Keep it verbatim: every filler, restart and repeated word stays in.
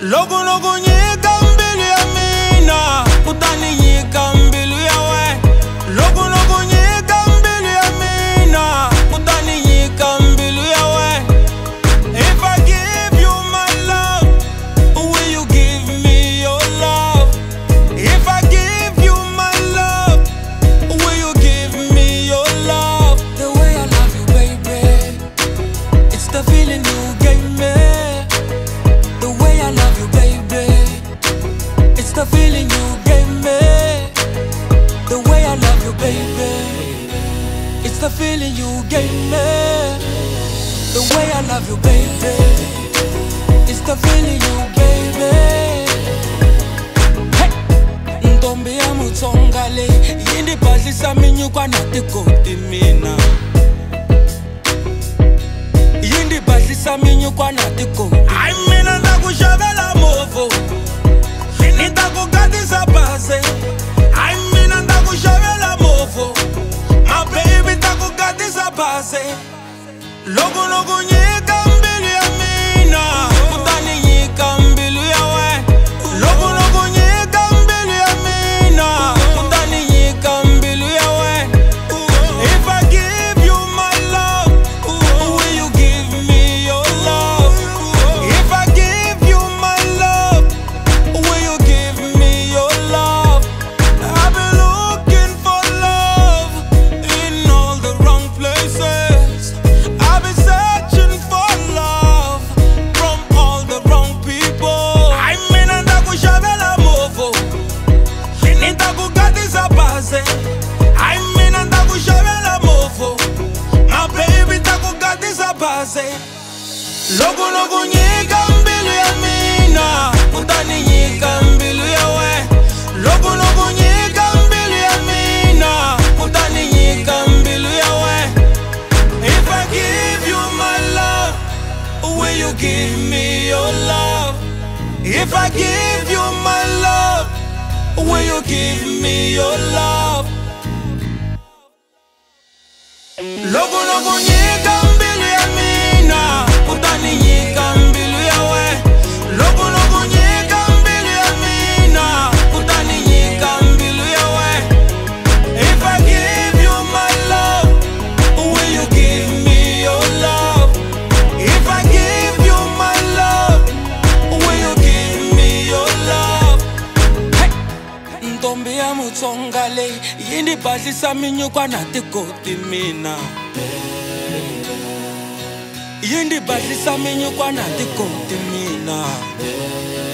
Loko loko nyika mbilu ya mina, kutani nyika mbilu ya we. Loko loko nyika mbilu ya mina, kutani nyika mbilu ya we. If I give you my love, will you give me your love? If I give you my love, will you give me your love? The way I love you, baby, it's the feeling you gave me. The way I love you, baby, it's the feeling you gave me. The way I love you, baby, it's the feeling you gave me. The way I love you, baby, it's the feeling you gave me. Hey, Ntombi ya Mutsongale, yindi bhadlisa minyukwa na tikoti mina. Yindi bhadlisa minyukwa na tikoti. Ay mina ndakushavela movo, nitakugatisa base. Ay mina ndakushavela movo, my baby takugatisa base. Loko loko nyika mbilu ya mina, kutani nyika mbilu ya we. Loko loko nyika mbilu ya mina, kutani nyika mbilu ya we. If I give you my love, will you give me your love? If I give you my love, will you give me your love? I've been looking for love in all the wrong places. I've been searching for love from all the wrong people. I mean, ndakushavela movo, nitakugatisa base. I mean, ndakushavela movo, my baby takugatisa base. Loko loko nyika mbilu ya mina, kutani nyika mbilu ya we. Loko loko nyika mbilu ya mina, kutani nyika mbilu ya we. If I give you my love, will you give me your love? If I give you my love, will you give me your love? Loko loko nyika mbilu ya mina, kutani nyika mbilu ya we. Loko loko nyika mbilu ya mina, kutani nyika mbilu ya we. If I give you my love, will you give me your love? If I give you my love, will you give me your love? Hey, Ntombi ya Mutsongale, yindi bhadlisa minyukwa na tikoti mina. Yindi bhadlisa minyukwa na tikoti mina.